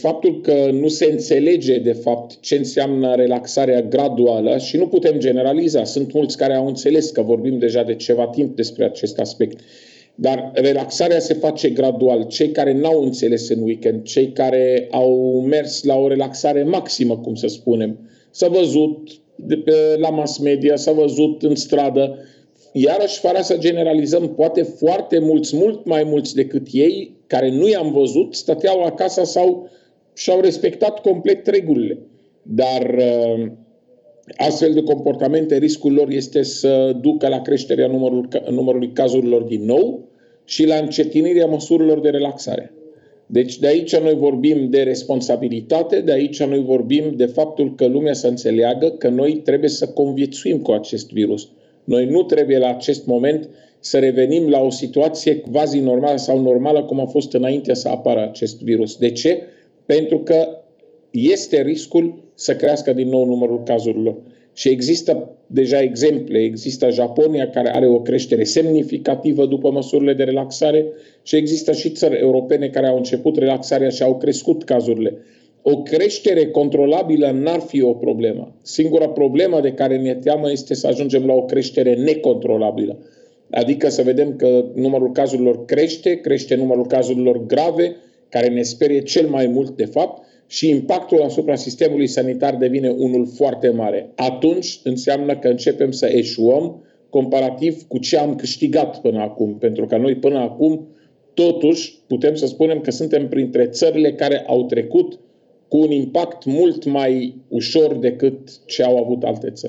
Faptul că nu se înțelege, de fapt, ce înseamnă relaxarea graduală și nu putem generaliza. Sunt mulți care au înțeles, că vorbim deja de ceva timp despre acest aspect. Dar relaxarea se face gradual. Cei care n-au înțeles în weekend, cei care au mers la o relaxare maximă, cum să spunem, s-a văzut la mass media, s-a văzut în stradă, iarăși fără să generalizăm, poate foarte mulți, mult mai mulți decât ei, care nu i-am văzut, stăteau acasă sau și-au respectat complet regulile. Dar astfel de comportamente, riscul lor este să ducă la creșterea numărului cazurilor din nou și la încetinirea măsurilor de relaxare. Deci de aici noi vorbim de responsabilitate, de aici noi vorbim de faptul că lumea să înțeleagă că noi trebuie să conviețuim cu acest virus. Noi nu trebuie la acest moment să revenim la o situație quasi normală sau normală cum a fost înainte să apară acest virus. De ce? Pentru că este riscul să crească din nou numărul cazurilor. Și există deja exemple. Există Japonia, care are o creștere semnificativă după măsurile de relaxare, și există și țări europene care au început relaxarea și au crescut cazurile. O creștere controlabilă n-ar fi o problemă. Singura problemă de care ne teamă este să ajungem la o creștere necontrolabilă. Adică să vedem că numărul cazurilor crește numărul cazurilor grave, care ne sperie cel mai mult de fapt, și impactul asupra sistemului sanitar devine unul foarte mare. Atunci înseamnă că începem să eșuăm comparativ cu ce am câștigat până acum. Pentru că noi până acum, totuși, putem să spunem că suntem printre țările care au trecut cu un impact mult mai ușor decât ce au avut alte țări.